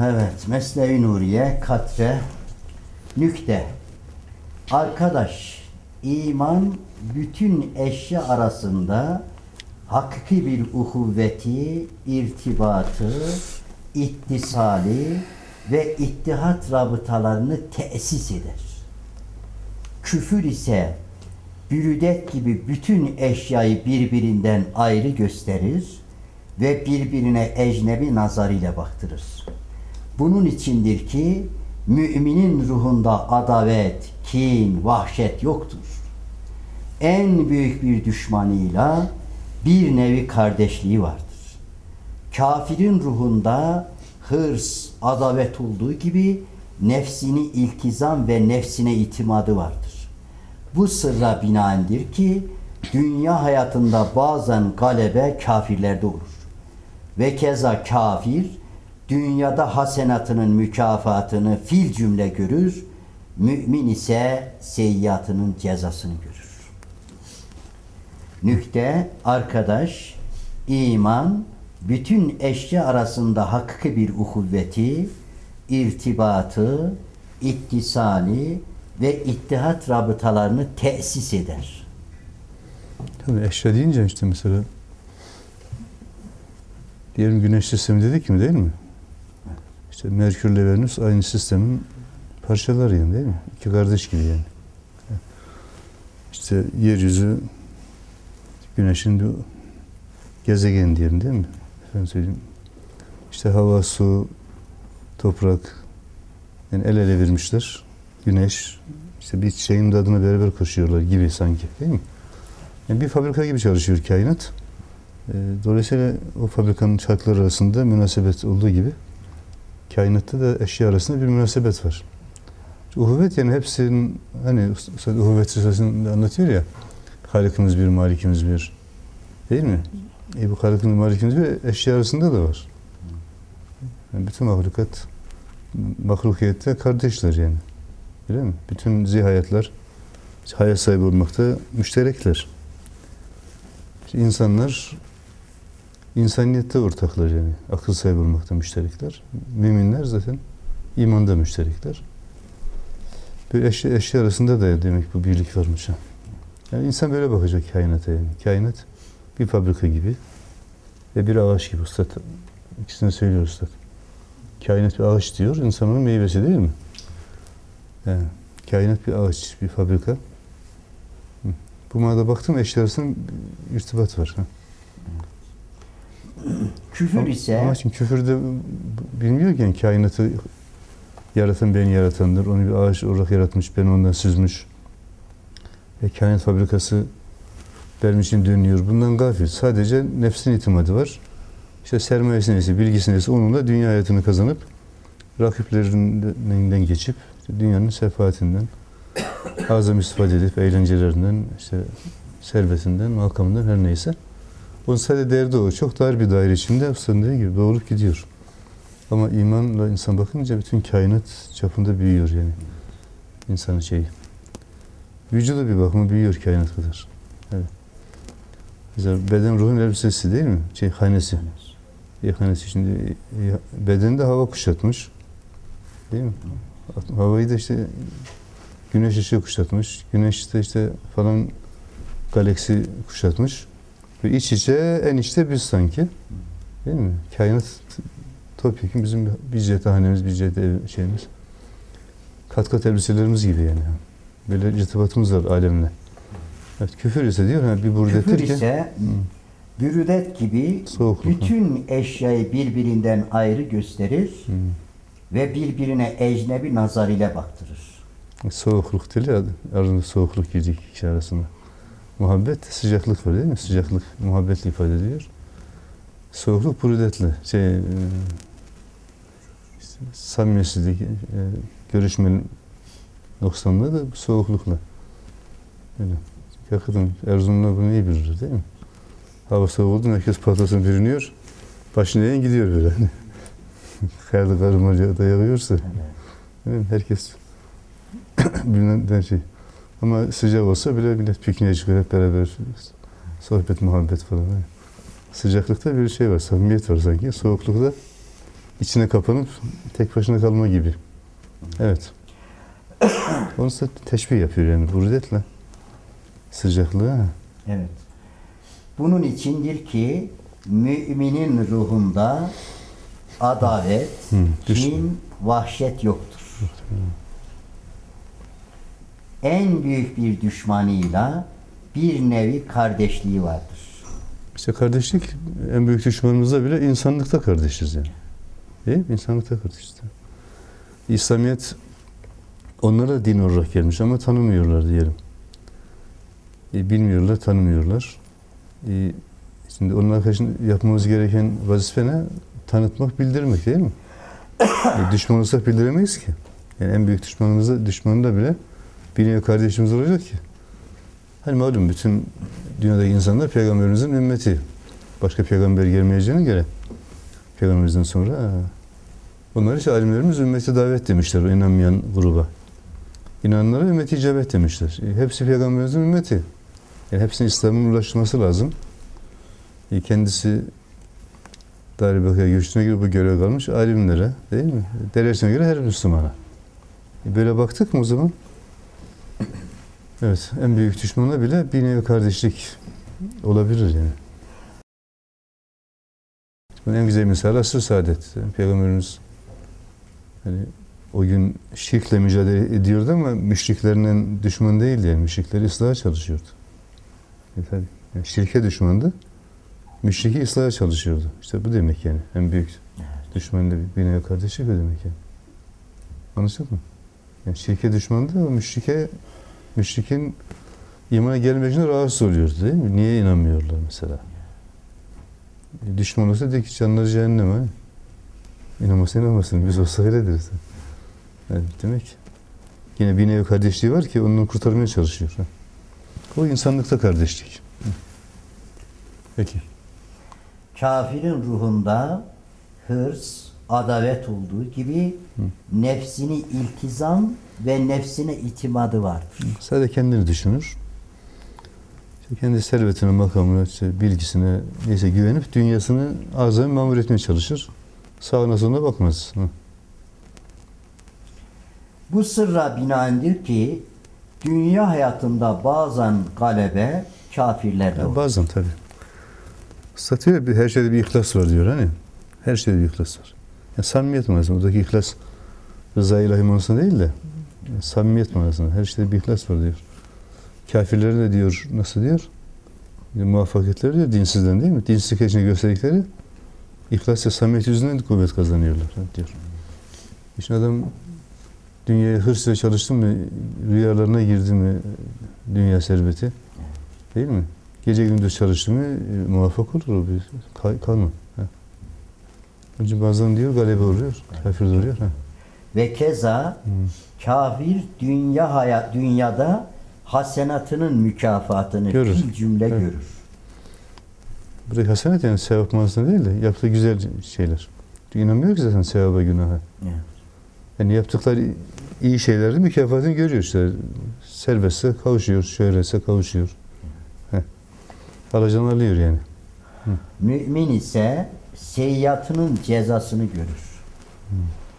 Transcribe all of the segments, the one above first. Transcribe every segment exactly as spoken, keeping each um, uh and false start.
Evet, Mesnevi Nuriye, Katre, Nükte. Arkadaş, iman bütün eşya arasında hakiki bir uhuvveti, irtibatı, ittisali ve ittihat rabıtalarını tesis eder. Küfür ise bürüdet gibi bütün eşyayı birbirinden ayrı gösterir ve birbirine ecnebi nazarıyla baktırır. Bunun içindir ki müminin ruhunda adavet, kin, vahşet yoktur. En büyük bir düşmanıyla bir nevi kardeşliği vardır. Kafirin ruhunda hırs, adavet olduğu gibi nefsini iltizam ve nefsine itimadı vardır. Bu sırra binaendir ki dünya hayatında bazen galebe kafirlerde olur. Ve keza kafir dünyada hasenatının mükafatını fil cümle görür, mümin ise seyyiatının cezasını görür. Nükte, arkadaş, iman, bütün eşya arasında hakiki bir uhuvveti, irtibatı, ittisali ve ittihat rabıtalarını tesis eder. Tabii eşya deyince işte mesela diyelim güneş sistemi dedik mi, değil mi? İşte Merkürle Venüs aynı sistemin parçaları yani, değil mi? İki kardeş gibi yani. İşte yeryüzü güneşin bir gezegen diyelim, değil mi? Efendim söyleyeyim. İşte hava, su, toprak yani el ele vermişler. Güneş işte bir şeyin adına beraber koşuyorlar gibi sanki, değil mi? Yani bir fabrika gibi çalışıyor kainat. Dolayısıyla o fabrikanın şartları arasında münasebet olduğu gibi kainatta da eşya arasında bir münasebet var. Uhuvvet yani hepsinin hani uhuvvet risalesinde anlatıyor ya, Halikimiz bir, Malikimiz bir, değil mi? E bu Halikimiz, Malikimiz bir eşya arasında da var. Yani bütün mahlukat, mahlukiyette kardeşler yani. Öyle mi? Bütün zihayatlar hayat sahibi olmakta müşterekler. İşte insanlar insaniyette ortaklar yani. Akıl sahibi olmakta müşterekler. Müminler zaten imanda müşterekler. Bir eşya, eşya arasında da demek bu birlik varmış. Ha. Yani insan böyle bakacak kainata yani. Kainat bir fabrika gibi ve bir ağaç gibi. Üstad, ikisini söylüyor Üstad. Kainat bir ağaç diyor, insan onun meyvesi değil mi? Yani kainat bir ağaç, bir fabrika. Bu manada baktım eşya arasında irtibat var. Ha. Küfür ise... Ama şimdi küfürde bilmiyorken kainatı yaratan beni yaratandır. Onu bir ağaç olarak yaratmış, beni ondan süzmüş. Ve kainat fabrikası benim için dönüyor. Bundan gafil. Sadece nefsin itimadı var. İşte sermayesi neyse, bilgisi neyse onunla dünya hayatını kazanıp rakiplerinden geçip işte dünyanın sefahatinden azam istifade edip eğlencelerinden, işte servetinden, makamından her neyse. Onun sadece derdi o. Çok dar bir daire içinde Usta'nın dediği gibi doğrulup gidiyor. Ama imanla insan bakınca bütün kainat çapında büyüyor yani. İnsanın şeyi. Vücudu bir bakıma büyüyor kainat kadar. Evet. Mesela beden ruhun elbisesi değil mi? Şey, hanesi. E, hanesi şimdi e, bedende hava kuşatmış. Değil mi? Havayı da işte güneş ışığı kuşatmış. Güneş de işte falan galaksi kuşatmış. Ve iç içe, en içte biz sanki. Değil mi? Kainat topyekun bizim bir cethanemiz, bir cet şeyimiz. Kat kat elbiselerimiz gibi yani. Böyle irtibatımız var alemle. Evet, küfür ise diyor ha bir burdettir ki. Küfür ise hmm. bürüdet gibi soğukluk, bütün ha. eşyayı birbirinden ayrı gösterir hmm. ve birbirine ecnebi nazar ile baktırır. Soğukluk değil ya, arasında soğukluk girdik iki arasında. Muhabbet, sıcaklık var değil mi? Sıcaklık, muhabbetle ifade ediyor. Soğukluk brüdetli. Şey, e, işte, samimiyetsizlik, e, görüşmenin noksanlığı da soğuklukla. Öyle. Hakikaten Erzurumlular bunu iyi bilir değil mi? Hava soğuk oldu, herkes patlasın bürünüyor. Başını eğen gidiyor böyle. Kayada karıma dayalıyorsa. Evet. Herkes bilinen şey. Ama sıcak olsa bile millet pikniğe çıkıyor hep beraber sohbet, muhabbet falan. Sıcaklıkta bir şey var, samimiyet var sanki. Soğuklukta içine kapanıp tek başına kalma gibi. Evet. Onu da teşbih yapıyor yani burudetle. Sıcaklığı. Ha. Evet. Bunun içindir ki müminin ruhunda adavet, Hı, kin, vahşet yoktur. En büyük bir düşmanıyla bir nevi kardeşliği vardır. İşte kardeşlik en büyük düşmanımızda bile insanlıkta kardeşiz yani. Değil mi? İnsanlıkta kardeşiz. İslamiyet onlara din olarak gelmiş ama tanımıyorlar diyelim. E, bilmiyorlar, tanımıyorlar. E, şimdi onun arkadaşın yapmamız gereken vazife ne? Tanıtmak, bildirmek değil mi? E, düşman olsak bildiremeyiz ki. Yani en büyük düşmanımızda, düşmanında bile bir nevi kardeşimiz olacak ki. Hani malum bütün dünyadaki insanlar Peygamberimizin ümmeti. Başka peygamber gelmeyeceğine göre Peygamberimizden sonra bunlar işte alimlerimiz ümmeti davet demişler o inanmayan gruba. İnananlara ümmeti icabet demişler. E, hepsi Peygamberimizin ümmeti. Yani hepsine İslam'ın ulaştırması lazım. E, kendisi Dar-ı Bakı'ya göçtüğüne göre bu görev kalmış alimlere değil mi? Derecesine göre her Müslümana. E, böyle baktık mı o zaman? Evet, en büyük düşmana bile bir nevi kardeşlik olabilir yani. Bunun en güzel misali asr-ı saadet. Peygamberimiz hani o gün şirkle mücadele ediyordu ama müşriklerinin düşman değildi yani. Müşrikleri ıslaha çalışıyordu. E tabii. Yani şirke düşmandı. Müşriki ıslaha çalışıyordu. İşte bu demek yani. En büyük düşmanla bir nevi kardeşlik o demek yani. Anlaşıldı mı? Yani şirke düşmandı ama müşrike müşrikin imana gelmek için rahatsız oluyordu değil mi? Niye inanmıyorlar mesela? E, düşman olsa de ki canları cehenneme. İnanmasa inanmasın. Biz olsa öyle deriz. Yani demek yine bir nevi kardeşliği var ki onu kurtarmaya çalışıyor. Ha. O insanlıkta kardeşlik. Peki. Kafirin ruhunda hırs, adavet olduğu gibi Hı. nefsini iltizam ve nefsine itimadı vardır. Sadece kendini düşünür. İşte kendi servetine, makamına, işte bilgisine neyse güvenip dünyasını azami mamur etmeye çalışır. Sağına soluna bakmaz. Hı. Bu sırra binaendir ki dünya hayatında bazen galebe kafirlerde olur. Bazen tabii. Satıyor bir her şeyde bir ihlas var diyor hani. Her şeyde bir ihlas var. Yani samimiyet manasında. Oradaki ihlas rıza-i ilahi manasında değil de yani samimiyet manasında. Her şeyde bir ihlas var diyor. Kafirlerin de diyor, nasıl diyor? Yani muvaffakiyetleri diyor dinsizden değil mi? Dinsizlik için gösterdikleri ihlas ve samimiyet yüzünden kuvvet kazanıyorlar diyor. İşte adam dünyaya hırsla çalıştı mı, rüyalarına girdi mi dünya serveti değil mi? Gece gündüz çalıştı mı e, muvaffak olur o bir kal kalma. Ha. Önce bazen diyor galebe oluyor, kafir oluyor. Ha. Ve keza hmm. kafir dünya hayat dünyada hasenatının mükafatını görür. Bir cümle evet. görür. Buradaki hasenat yani sevap manasında değil de yaptığı güzel şeyler. İnanmıyor ki zaten sevaba günaha. Evet. Yani yaptıkları iyi şeyleri mükafatını görüyor işte. Serbestse kavuşuyor, şöhretse kavuşuyor. Alacağını alıyor yani. Hı. Mümin ise seyyiatının cezasını görür. Hı.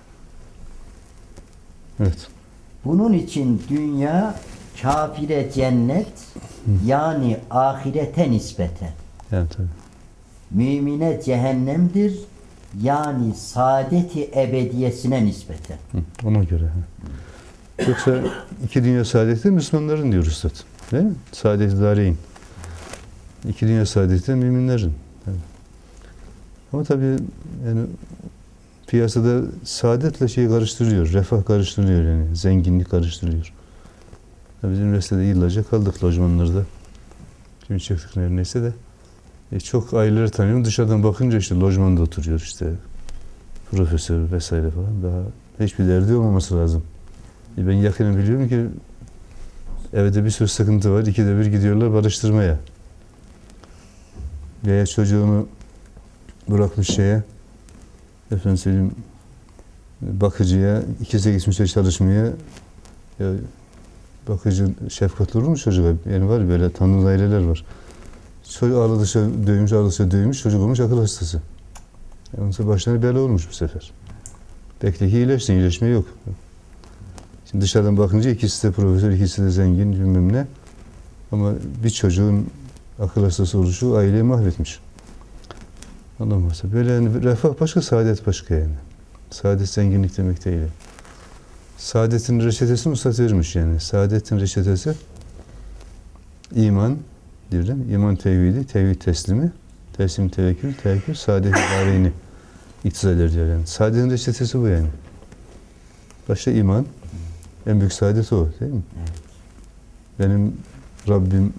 Evet. Bunun için dünya kafire cennet Hı. yani ahirete nispeten. Evet, tabii. Mümine cehennemdir yani saadeti ebediyesine nispeten. Hı. Ona göre. Hı. Yoksa iki dünya saadeti Müslümanların diyor Üstad. Değil mi? Saadet-i dareyn. İki dünya saadeti müminlerin. Evet. Ama tabii yani piyasada saadetle şeyi karıştırıyor, refah karıştırıyor yani, zenginlik karıştırıyor. Biz üniversitede yıllarca kaldık lojmanlarda. Şimdi çıktık neredeyse de. E, çok aileleri tanıyorum. Dışarıdan bakınca işte lojmanda oturuyor işte. Profesör vesaire falan. Daha hiçbir derdi olmaması lazım. E, ben yakinen biliyorum ki evde bir sürü sıkıntı var. İkide bir gidiyorlar barıştırmaya. Veya çocuğunu bırakmış şeye, efendim söyleyeyim, bakıcıya, ikisi gitmişler çalışmaya, ya bakıcı şefkatli olur mu çocuğa? Yani var böyle tanrılı aileler var. Çocuk ağladıkça dövmüş, ağladıkça dövmüş, çocuk olmuş akıl hastası. Ondan başlarına bela olmuş bu sefer. Bekle ki iyileşsin, iyileşme yok. Şimdi dışarıdan bakınca ikisi de profesör, ikisi de zengin, bilmem ne. Ama bir çocuğun akıl hastası oluşu aileyi mahvetmiş. Anlamazsa. Böyle yani refah başka, saadet başka yani. Saadet zenginlik demek değil. Saadetin reçetesini Üstad vermiş yani. Saadetin reçetesi iman, diyor değil mi? İman tevhidi, tevhid teslimi, teslim tevekkül, tevekkül, saadet ibareyni iktiza eder diyor yani. Saadetin reçetesi bu yani. Başta iman, en büyük saadet o değil mi? Evet. Benim Rabbim,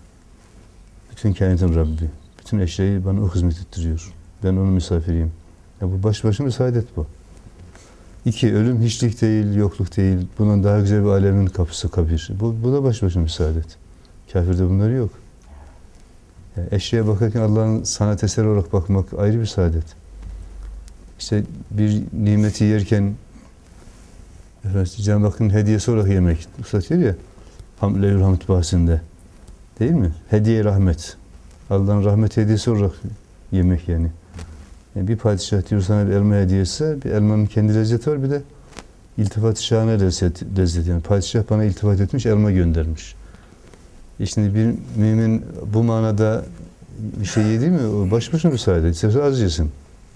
bütün kainatın Rabbi, bütün eşyayı bana o hizmet ettiriyor. Ben onun misafiriyim. Ya bu baş başına bir saadet bu. İki, ölüm hiçlik değil, yokluk değil. Bundan daha güzel bir alemin kapısı kabir. Bu, bu da baş başına bir saadet. Kafirde bunlar yok. Yani eşyaya bakarken Allah'ın sanat eseri olarak bakmak ayrı bir saadet. İşte bir nimeti yerken efendim, Cenab-ı Hakk'ın hediyesi olarak yemek. Üstad diyor ya, Hamd-ül Hamd bahsinde. Değil mi? Hediye rahmet. Allah'ın rahmet hediyesi olarak yemek yani. Yani bir padişah diyor sana bir elma hediyesi, bir elmanın kendi lezzeti var, bir de iltifat-ı şahane lezzet, lezzeti. Yani padişah bana iltifat etmiş, elma göndermiş. E şimdi bir mümin bu manada bir şey yedi mi, o baş başına bir saadet. İsterse az yesin.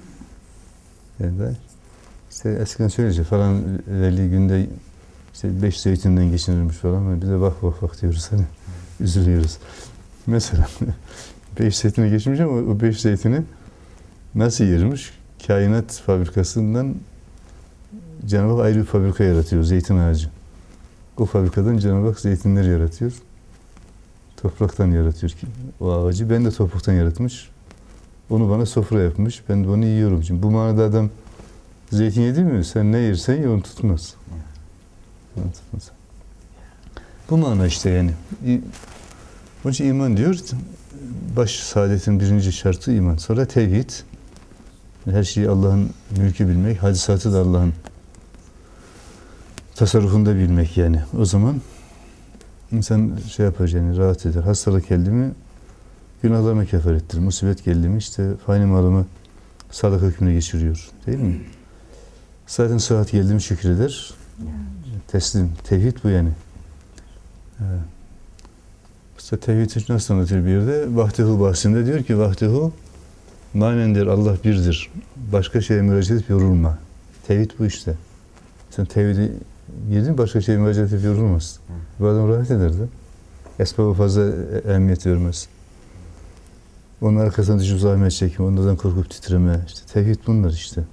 Yani de işte eskiden söyleyecek falan veli günde işte beş zeytinden geçinirmiş falan. Bize bak bak bak diyoruz hani. Üzülüyoruz. Mesela beş zeytine geçmiş ama o beş zeytini nasıl yermiş? Kainat fabrikasından Cenab-ı Hak ayrı bir fabrika yaratıyor. Zeytin ağacı. O fabrikadan Cenab-ı Hak zeytinleri yaratıyor. Topraktan yaratıyor ki o ağacı. Ben de topraktan yaratmış. Onu bana sofra yapmış. Ben de onu yiyorum. Şimdi bu manada adam zeytin yedi mi? Sen ne yersen ye onu tutmaz. Onu tutmaz. Bu mana işte yani. Onun için iman diyor. Baş saadetin birinci şartı iman. Sonra tevhid. Her şeyi Allah'ın mülkü bilmek. Hadisatı da Allah'ın tasarrufunda bilmek yani. O zaman insan şey yapar yani rahat eder. Hastalık geldi mi günahlarına kefarettir. Musibet geldi mi işte fani malımı sadaka hükmüne geçiriyor. Değil mi? Zaten sıhhat geldi mi şükreder. Teslim. Tevhid bu yani. Evet. İşte tevhid nasıl anlatıyor bir yerde? Vahdehu bahsinde diyor ki vahdehu manendir, Allah birdir. Başka şeye müracaat edip yorulma. Tevhid bu işte. Sen tevhidi yedin, başka şeye müracaat edip yorulmaz. Bu adam rahat ederdi. Esbaba fazla ehemmiyet vermez. Onun arkasına düşüp zahmet çekme, onlardan korkup titreme. İşte tevhid bunlar işte.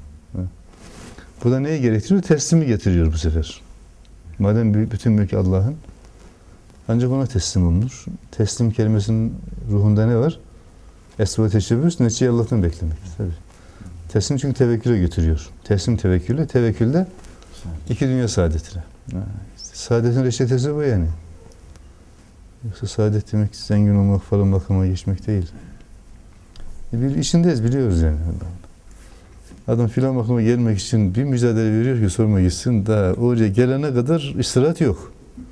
Bu da neyi gerektiriyor? Teslimi getiriyor bu sefer. Madem bütün mülk Allah'ın, ancak ona teslim olunur. Teslim kelimesinin ruhunda ne var? Esbab-ı teşebbüs, neticeyi Allah'tan beklemek. Tabii. Teslim çünkü tevekküle götürüyor. Teslim tevekküle, tevekkülde iki dünya saadetine. İşte saadetin reçetesi bu yani. Yoksa saadet demek zengin olmak falan makama geçmek değil. Bir işindeyiz, biliyoruz yani. Adam filan makama gelmek için bir mücadele veriyor ki sorma gitsin, daha oraya gelene kadar istirahat yok.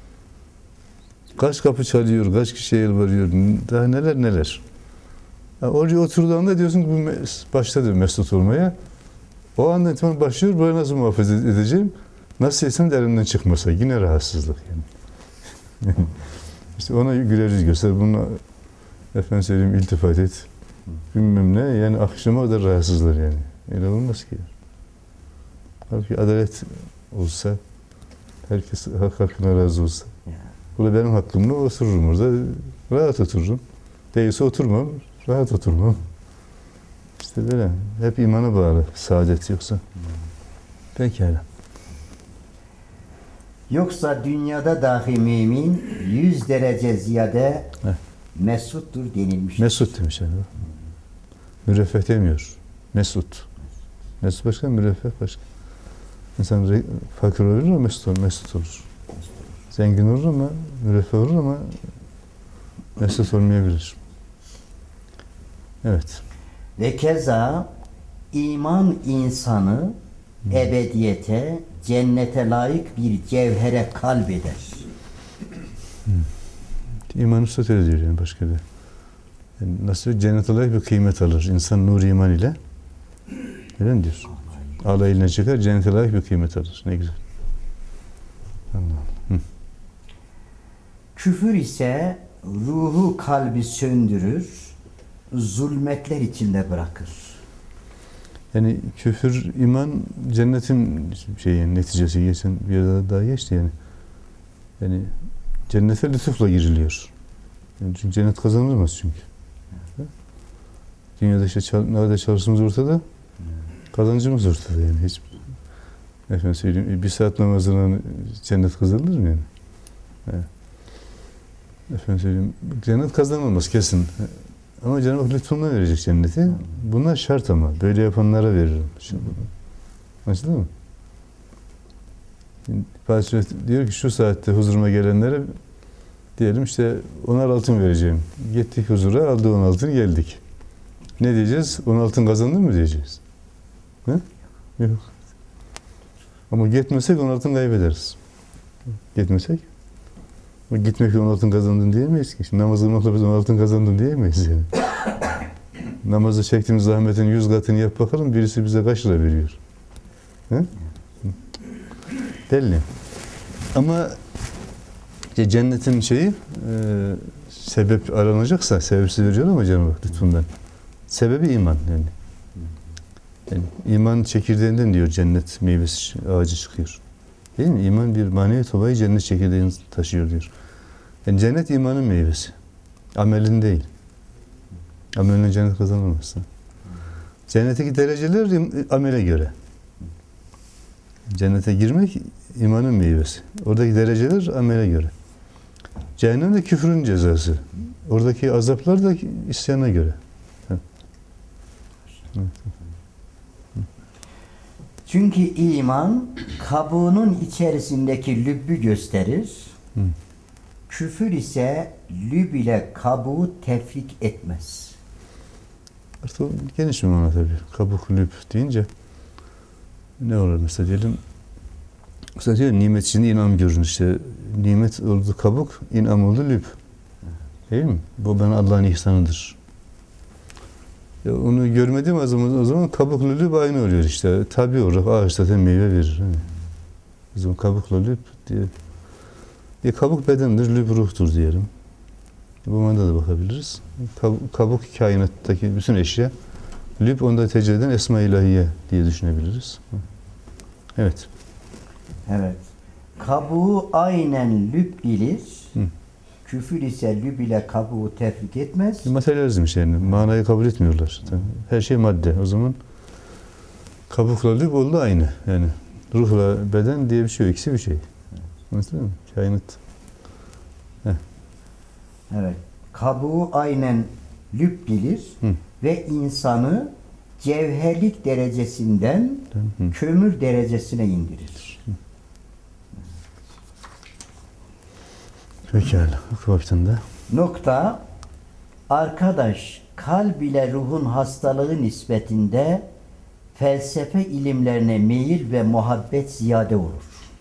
Kaç kapı çalıyor, kaç kişiye yalvarıyor, daha neler neler. Yani oraya oturduğunda diyorsun ki bu başladı mesut olmaya. O anda itibaren başlıyor, böyle nasıl muhafaza edeceğim? Nasıl etsem de elimden çıkmasa, yine rahatsızlık yani. İşte ona güler yüz göster, bunu efendim söyleyeyim iltifat et, bilmem ne, yani akşama kadar rahatsızlar yani. Öyle olmaz ki. Halbuki adalet olsa, herkes hak hakkına razı olsa. Bu da benim hakkımla otururum orada, rahat otururum. Değilse oturmam, rahat oturmam. İşte böyle, hep imana bağlı, saadet yoksa. Pekala. Yoksa dünyada dahi mümin yüz derece ziyade Heh. mesuttur denilmiş. Mesut demiş yani. Müreffeh demiyor. Mesut. Mesut başka, müreffeh başka. İnsan fakir olur ama mesut olur. Mesut olur. Zengin olur ama, müreffeh olur ama mesut olmayabilir. Evet. Ve keza iman insanı hmm. ebediyete, cennete layık bir cevhere kalbeder. Hmm. İman üstad öyle diyor yani başka bir. Yani nasıl cennete layık bir kıymet alır. İnsan nur iman ile Öyle mi diyor? Allah eline çıkar, cennete layık bir kıymet alır. Ne güzel. Allah'ım. Küfür ise ruhu kalbi söndürür, zulmetler içinde bırakır. Yani küfür, iman cennetin şeyi, neticesi. Geçen bir yerde daha geçti yani. Yani cennete lütufla giriliyor. Yani çünkü cennet kazanılmaz çünkü. Dünyada işte çal, ne kadar çalıştığımız ortada, kazancımız ortada yani. Hiç, efendim söyleyeyim, bir saat namazına cennet kazanılır mı yani? Evet. Efendim söyleyeyim, cennet kazanılmaz kesin. Ama Cenab-ı Hak lütfunla verecek cenneti. Bunlar şart ama. Böyle yapanlara veririm. Anlaşıldı mı? Padişah diyor ki şu saatte huzuruma gelenlere diyelim işte onar altın vereceğim. Gittik huzura, aldı on altın, geldik. Ne diyeceğiz? On altın kazandın mı diyeceğiz? He? Yok. Ama gitmesek on altın kaybederiz. Gitmesek? Ama gitmekle on altın kazandın diyemeyiz ki. Şimdi namaz kılmakla biz on altın kazandın diyemeyiz yani. Namazda çektiğimiz zahmetin yüz katını yap bakalım, birisi bize kaç lira veriyor? He? Belli. Ama işte cennetin şeyi e, sebep aranacaksa sebepsiz veriyor ama Cenab-ı Hak lütfundan. Sebebi iman yani. Yani iman çekirdeğinden diyor cennet meyvesi ağacı çıkıyor. Değil mi? İman bir manevi tobayı cennet çekirdeğini taşıyor diyor. Yani cennet imanın meyvesi. Amelin değil. Ameline cennet kazanılmazsın. Cennetteki dereceler amele göre. Cennete girmek imanın meyvesi. Oradaki dereceler amele göre. Cehennem de küfrün cezası. Oradaki azaplar da isyana göre. Çünkü iman kabuğunun içerisindeki lübbü gösterir. Hı. Küfür ise lüb ile kabuğu tefrik etmez. Artık o geniş bir mana tabii. Kabuk, lüb deyince ne olur mesela diyelim, mesela diyor nimet içinde inam görün işte. Nimet oldu kabuk, inam oldu lüb. Değil mi? Bu bana Allah'ın ihsanıdır. Ya onu görmediğim o zaman, o zaman kabukla lüb aynı oluyor işte. Tabi olarak ağaç zaten meyve verir. Yani. O zaman kabukla lüb diye. E, kabuk bedendir, lüb ruhtur diyelim. Bu manada da bakabiliriz. Kabuk, kabuk kainattaki bütün eşya, lüb onda tecrübe eden esma ilahiye diye düşünebiliriz. Evet. Evet. Kabuğu aynen lüb bilir. Hı. Küfür ise lüb ile kabuğu tefrik etmez. Materyalizm yani. Manayı kabul etmiyorlar. Her şey madde. O zaman kabukla lüb oldu aynı. Yani ruhla beden diye bir şey yok. İkisi bir şey. Anladın mı? Kainat. Heh. Evet. Kabuğu aynen lüb bilir. Hı. Ve insanı cevherlik derecesinden Hı. kömür derecesine indirir. Hı. Pekala. Oku da. Nokta. Arkadaş, kalb ile ruhun hastalığı nispetinde felsefe ilimlerine meyil ve muhabbet ziyade olur.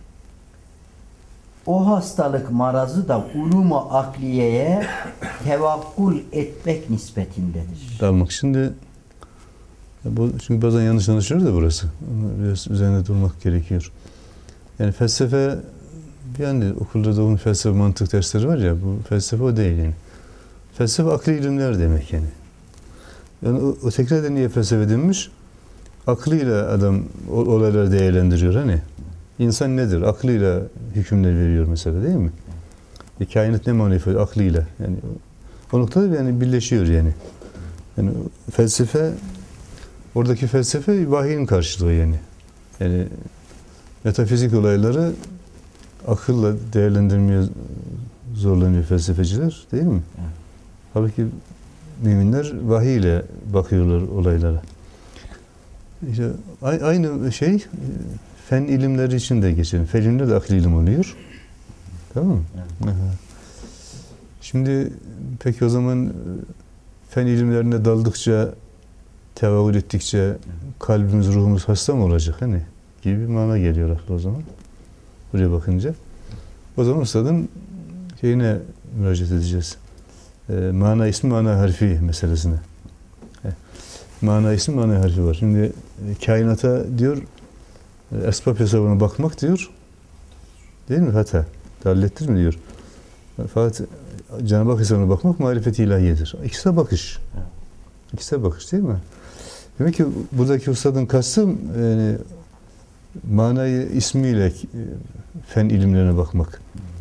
O hastalık marazı da ulum-u akliyeye tevakkul etmek nispetindedir. Dalmak. Şimdi bu çünkü bazen yanlış anlaşılıyor da burası. Biraz üzerinde durmak gerekiyor. Yani felsefe, yani okullarda onun felsefe mantık dersleri var ya, bu felsefe o değil yani. Felsefe akli ilimler demek yani. Yani o, o tekrar niye felsefe denmiş? Aklıyla adam olayları değerlendiriyor hani. İnsan nedir? Aklıyla hükümler veriyor mesela değil mi? E, kainat ne mana ifade? Aklıyla. Yani o noktada yani birleşiyor yani. Yani felsefe, oradaki felsefe vahyin karşılığı yani. Yani metafizik olayları akılla değerlendirmeye zorlanıyor felsefeciler değil mi? Evet. Halbuki müminler vahiy ile bakıyorlar olaylara. İşte aynı şey fen ilimleri için de geçer. Fen ilimleri de akli ilim oluyor. Tamam mı? Evet. Şimdi peki o zaman fen ilimlerine daldıkça, tevavül ettikçe evet, kalbimiz, ruhumuz hasta mı olacak? Hani gibi bir mana geliyor akla o zaman. Buraya bakınca. O zaman ustadın şeyine müracaat edeceğiz. E, mana ismi, mana harfi meselesine. E, mana ismi, mana harfi var. Şimdi e, kainata diyor e, esbab hesabına bakmak diyor. Değil mi? Hata. Dallettir mi diyor. Fakat Cenab-ı Hak hesabına bakmak marifet-i ilahiyedir. İkisi de bakış. İkisi de bakış değil mi? Demek ki buradaki ustadın kastı yani, manayı ismiyle e, fen ilimlerine bakmak.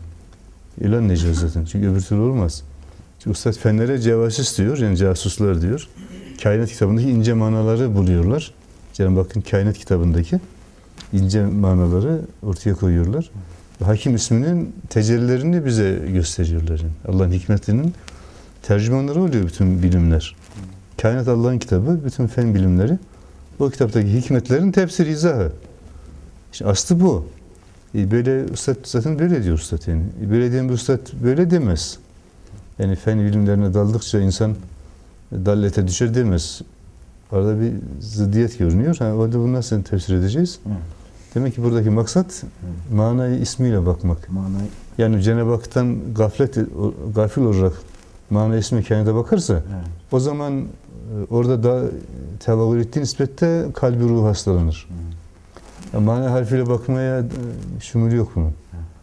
İlan necaz zaten. Çünkü öbür türlü olmaz. Çünkü ustad fenlere cevasis diyor, yani casuslar diyor. Kainat kitabındaki ince manaları buluyorlar. Cenab-ı Hakk'ın kainat kitabındaki ince manaları ortaya koyuyorlar. Hakim isminin tecellilerini bize gösteriyorlar. Yani Allah'ın hikmetinin tercümanları oluyor bütün bilimler. Kainat Allah'ın kitabı, bütün fen bilimleri o kitaptaki hikmetlerin tefsir izahı. İşte aslı bu. E böyle ustad zaten böyle diyor ustad yani. E böyle diyen bir ustad böyle demez. Yani fen bilimlerine daldıkça insan dallete düşer demez. Arada bir zıddiyet görünüyor. Ha, orada bunu nasıl tefsir edeceğiz? Hı. Demek ki buradaki maksat Hı. manayı ismiyle bakmak. Manayı. Yani Cenab-ı Hak'tan gaflet, gafil olarak mana ismi kainata bakarsa Hı. o zaman orada da tevavül ettiği nispette kalbi ruhu hastalanır. Hı. Yani mana harfiyle bakmaya şumulu yok bunun. Hı.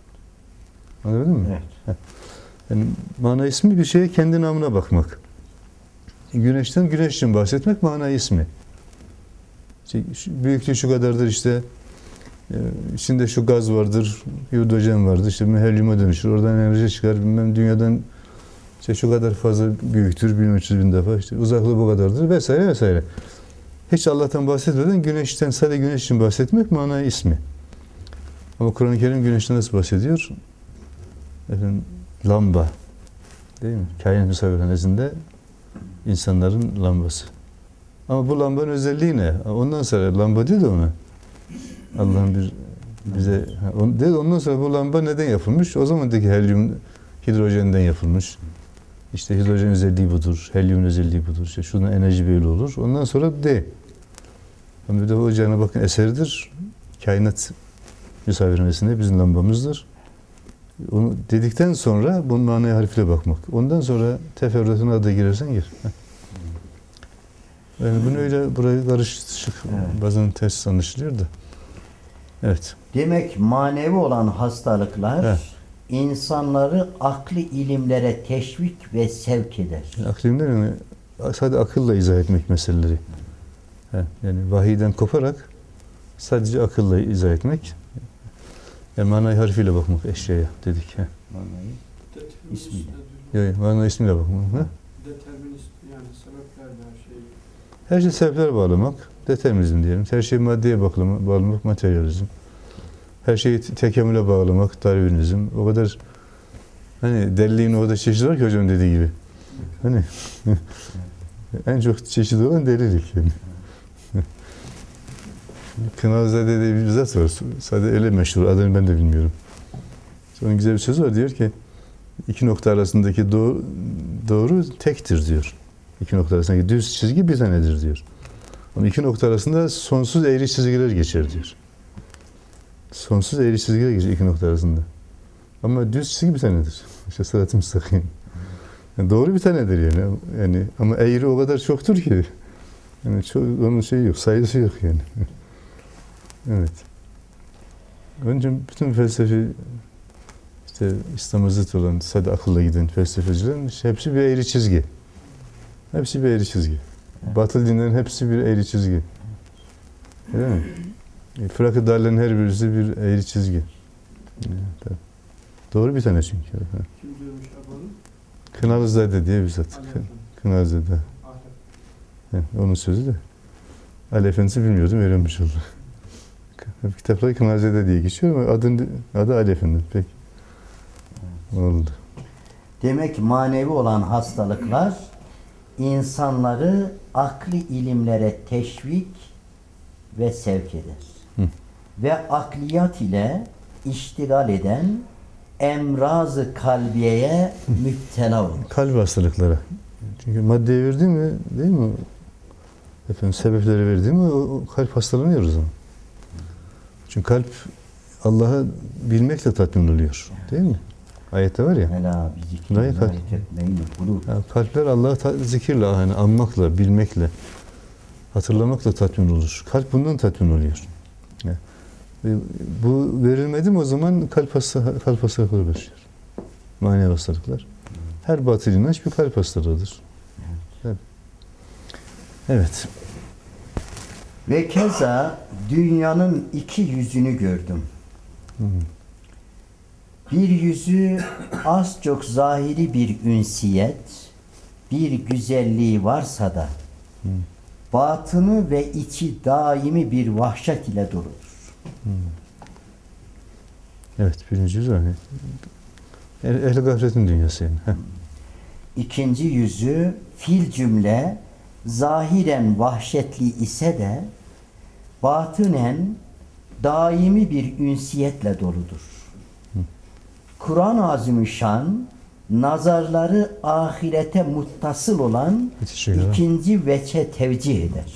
Anladın mı? Evet. Yani mana ismi bir şeye kendi namına bakmak. Güneşten güneş için bahsetmek mana ismi. İşte büyüklüğü şu kadardır işte, içinde şu gaz vardır, hidrojen vardır, işte helyuma dönüşür, oradan enerji çıkar, bilmem dünyadan işte şu kadar fazla büyüktür, bin üç yüz bin defa, işte uzaklığı bu kadardır vesaire vesaire. Hiç Allah'tan bahsetmeden güneşten, sadece güneş için bahsetmek mana ismi. Ama Kur'an-ı Kerim güneşten nasıl bahsediyor? Efendim, lamba. Değil mi? Kainat misafirhanesinde insanların lambası. Ama bu lambanın özelliği ne? Ondan sonra lamba diyor da ona. Allah'ın bir bize dedi, ondan sonra bu lamba neden yapılmış? O zamandaki helyum hidrojenden yapılmış. İşte hidrojen özelliği budur, helyumun özelliği budur. İşte şunun enerji böyle olur. Ondan sonra de. Ama bir de o Cenab-ı Hakk'ın eseridir. Kainat misafirhanesinde bizim lambamızdır. Onu dedikten sonra bunun manaya harfiyle bakmak. Ondan sonra teferruatına da girersen gir. Yani bunu öyle burayı karışık, evet. Bazen ters anlaşılıyor da. Evet. Demek manevi olan hastalıklar evet. insanları akli ilimlere teşvik ve sevk eder. Yani akli ilimler yani sadece akılla izah etmek meseleleri. Yani vahiyden koparak sadece akılla izah etmek. Yani manayı harfiyle bakmak eşyaya dedik. He. Manayı ismiyle. Yok, manayı ismiyle bakmak. He? Determinist yani sebepler her şey. Her şey sebeplere bağlamak, determinizm diyelim. Her şeyi maddeye bağlamak, bağlamak materyalizm. Her şeyi tekamüle bağlamak, darwinizm. O kadar hani deliliğin o kadar çeşidi var ki hocam dediği gibi. Hani en çok çeşidi olan delilik yani. Kınazade diye bir zat var. Sadece öyle meşhur. Adını ben de bilmiyorum. Onun güzel bir sözü var. Diyor ki iki nokta arasındaki doğru, doğru tektir diyor. İki nokta arasındaki düz çizgi bir tanedir diyor. Ama iki nokta arasında sonsuz eğri çizgiler geçer diyor. Sonsuz eğri çizgiler geçer iki nokta arasında. Ama düz çizgi bir tanedir. İşte sırat-ı müstakim. Yani doğru bir tanedir yani. Yani ama eğri o kadar çoktur ki. Yani çok, onun şeyi yok, sayısı yok yani. Evet. Önce bütün felsefi işte İslam'a zıt olan sadece akılla giden felsefecilerin işte hepsi bir eğri çizgi. Hepsi bir eğri çizgi. Batıl dinlerin hepsi bir eğri çizgi. Değil mi? E, Fırak-ı Darlerin her birisi bir eğri çizgi. Evet. Doğru bir tane çünkü. Kim diyormuş abanı? Kınalızade diye bir zat. Kınalızade. Yani onun sözü de. Ali Efendisi bilmiyordum, öğrenmiş oldu. Kitaplar Kınalızade diye geçiyor ama adın, adı Ali Efendi. Peki. Oldu. Demek manevi olan hastalıklar insanları akli ilimlere teşvik ve sevk eder. Hı. Ve akliyat ile iştigal eden emraz-ı kalbiyeye müptela olur. Kalp hastalıkları. Çünkü maddeye verdi mi, değil mi? Efendim sebepleri verdi mi o, o kalp hastalanıyor o zaman. Çünkü kalp Allah'ı bilmekle tatmin oluyor. Değil mi? Ayette var ya. Ela bi zikrillahi tetmainnul kulub. Kalpler Allah'ı zikirle, yani anmakla, bilmekle Hatırlamakla tatmin olur. Kalp bundan tatmin oluyor. Yani, ve bu verilmedi mi o zaman kalp, hasta, kalp hastalıkları başlıyor. Manevi hastalıklar. Her batıl inanç bir kalp hastalığıdır. Evet. Evet. Ve keza dünyanın iki yüzünü gördüm. Hı. Bir yüzü az çok zahiri bir ünsiyet, bir güzelliği varsa da Hı. batını ve içi daimi bir vahşet ile doludur. Hı. Evet, birinci yüzü hani ehl-i gafletin dünyası yani. Heh. İkinci yüzü fil cümle zahiren vahşetli ise de batınen daimi bir ünsiyetle doludur. Kur'an-ı Azimüşşan nazarları ahirete muttasıl olan ikinci veçe tevcih eder.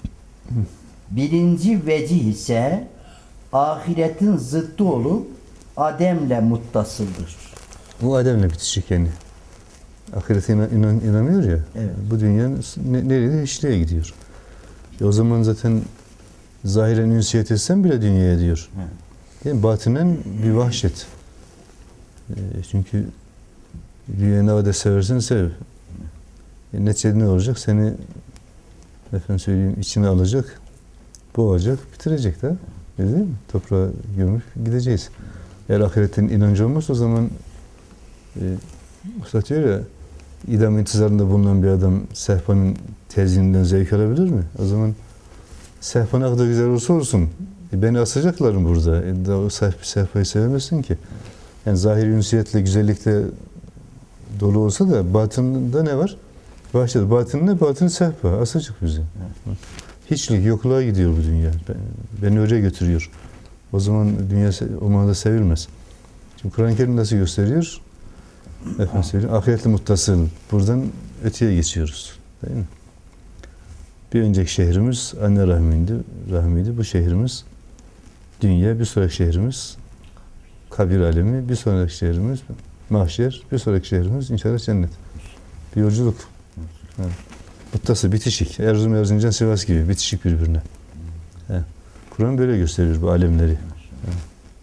Birinci vecih ise ahiretin zıddı olup Adem'le muttasıldır. Bu Adem'le bitişik yani. Ahirete inan, inan, inanıyor ya. Evet. Bu dünyanın ne, nereye? Hiçliğe gidiyor. E o zaman zaten zahiren ünsiyet etsen bile dünyaya diyor. Evet. Değil mi? Batinen bir vahşet. E, çünkü dünyayı ne kadar seversen sev. E, neticede ne olacak? Seni efendim söyleyeyim içine alacak, boğacak, bitirecek de. Değil mi? Toprağa gömüp gideceğiz. Eğer ahiretin inancı olmazsa o zaman e, Usta diyor ya, idam intizarında bulunan bir adam sehpanın tezyiğinden zevk alabilir mi? O zaman sehpa ne kadar güzel olursa olsun e, beni asacaklar mı burada? E, daha o sehp sehpayı sevemezsin ki. Yani zahiri ünsiyetle, güzellikle dolu olsa da batında ne var? Bahçede. Batın ne? Batın sehpa. Asacak bizi. Evet. Hiçlik, yokluğa gidiyor bu dünya. Beni oraya götürüyor. O zaman dünya o manada sevilmez. Şimdi Kur'an-ı Kerim nasıl gösteriyor? Efendim söyleyeyim, ahiretle muttasıl. Buradan öteye geçiyoruz. Değil mi? Bir önceki şehrimiz anne rahmiydi. rahmiydi. Bu şehrimiz dünya, bir sonraki şehrimiz kabir alemi, bir sonraki şehrimiz mahşer, bir sonraki şehrimiz inşallah cennet. Bir yolculuk. Evet. Muttası, bitişik. Erzurum, Erzincan, Sivas gibi bitişik birbirine. Evet. Kur'an böyle gösteriyor bu alemleri. Evet.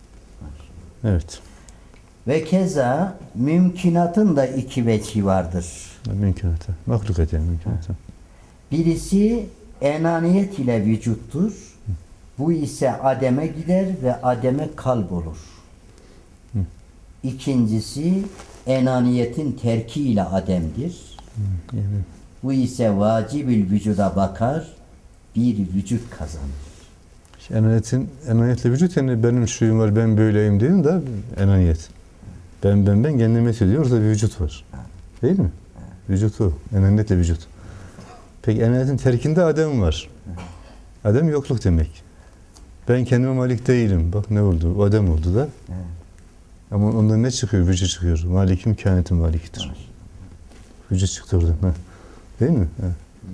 Evet. Ve keza mümkünatın da iki veçhi vardır. Mümkünatı. Mahlukat yani mümkünatı. Birisi enaniyet ile vücuttur. Bu ise ademe gider ve ademe kalp olur. Hı. İkincisi enaniyetin terki ile ademdir. Hı. Yani. Bu ise vacibil vücuda bakar, bir vücut kazanır. Enaniyetin, enaniyetle vücut yani benim şuyum var, ben böyleyim değil de enaniyet. Ben ben ben kendime ediyor. Orada bir vücut var. Değil mi? Vücut o. Enaniyetle vücut. Peki enaniyetin terkinde adem var. Adem yokluk demek. Ben kendime malik değilim. Bak ne oldu? O adem oldu da. Ama ondan ne çıkıyor? Vücut çıkıyor. Malikim kâinetin malikidir. Vücut çıktı oradan. Ha. Değil mi? Ha.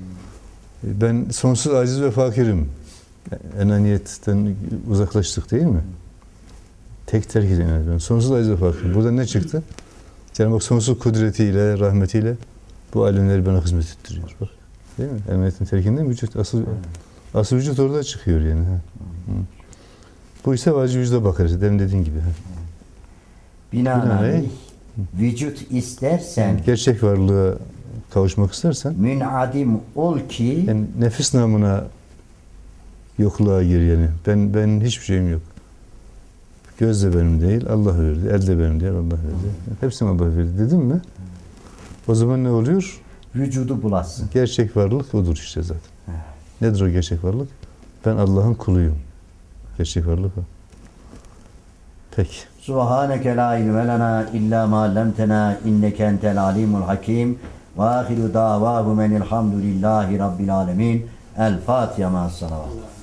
Ben sonsuz aciz ve fakirim. Enaniyetten uzaklaştık değil mi? Tek terk edin. Ben sonsuz aciz ve fakirim. Burada ne çıktı? Cenab-ı Hak sonsuz kudretiyle, rahmetiyle bu alemleri bana hizmet ettiriyor. Bak. Değil mi? Enaniyetin terkinden vücut. Asıl, asıl vücut orada çıkıyor yani. Ha. Bu ise vacib vücuda bakarız. Demin dediğin gibi. Ha. Binaenaleyh vücut istersen Yani gerçek varlığa kavuşmak istersen münadim ol ki yani nefis namına yokluğa gir yani. Ben ben hiçbir şeyim yok. Göz de benim değil, Allah verdi. El de benim değil, Allah verdi. Hepsini Allah verdi. Dedim mi? O zaman ne oluyor? vücudu bulasın. Gerçek varlık odur işte zaten. Nedir o gerçek varlık? Ben Allah'ın kuluyum. Gerçek varlık o. Peki. Subhaneke la ilme lena illa ma allamtena inneke entel alimul hakim. Ve ahiru davahu menilhamdülillahi rabbil alemin. El Fatiha ma'as salavat.